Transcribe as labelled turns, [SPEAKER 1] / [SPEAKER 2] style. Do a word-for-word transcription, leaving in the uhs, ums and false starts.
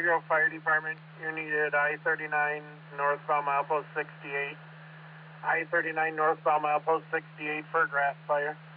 [SPEAKER 1] Grove Fire Department. You're needed I thirty-nine northbound milepost sixty-eight. I thirty-nine northbound milepost sixty-eight for a grass fire.